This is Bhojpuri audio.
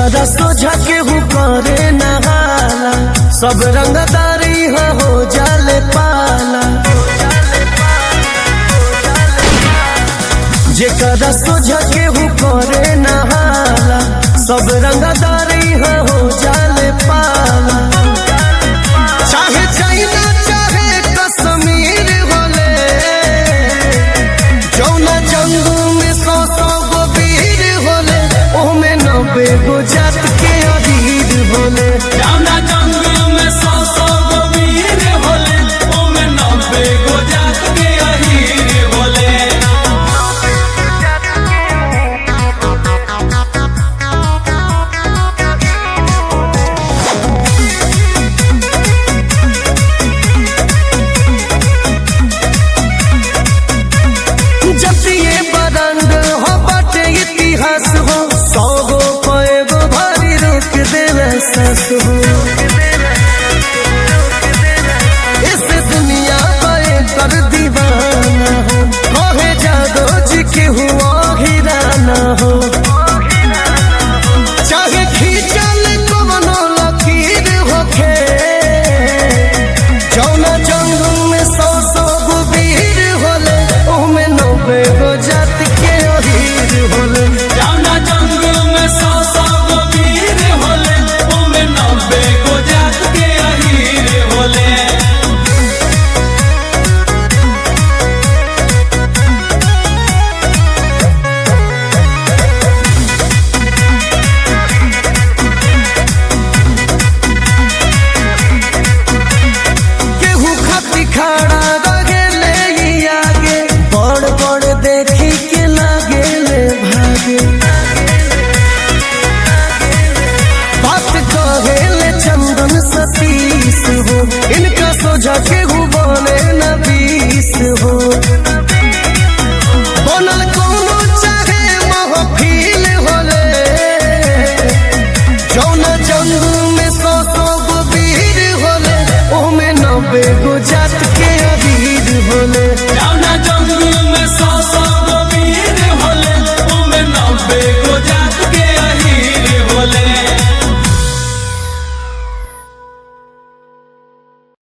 जेकरा सोझा केहू करे नहाला, सब रंगदारी हो जाले पाला। जेकरा सोझा केहू करे नहाला, सब रंगदारी हो जाले पाला। चाहे चाइना चाहे कश्मीर होले, जौना जंगल में 100 गो वीर होले, ओमे 90 गो जात के अधीर होले। जौना जंगल में 100 गो वीर होले, ओमे 90 गो जात के अहीर होले। जतिये बरंग हो बाटे इतिहास हो, 100 गो पे गो भारी रोक देवे सस हो। इस दुनिया पे कर दीवाना हो, कहे जादो जी के हुआ हिराना हो। चाहे खींचल कवनो लकीर होखे, जौना जंगल में 100 गो वीर होले, ओमे 90 गो जात के अहीर होले। जौना जंगल में 100 गो वीर होले, ओमे 90 गो जात के अहीर होले। केहू खाती खड़ा रहेले ई आगे, बड़ बड़ देखी के लागेले भागे। बात कहेले चंदन सतीश हो, इनका सोझा केहू बने न 20 हो। बनल कोनो चाहे महफिल होले, जौना जंगल में 100 गो वीर होले, ओमे 90 गो जात के अहीर होले। जौना जंगल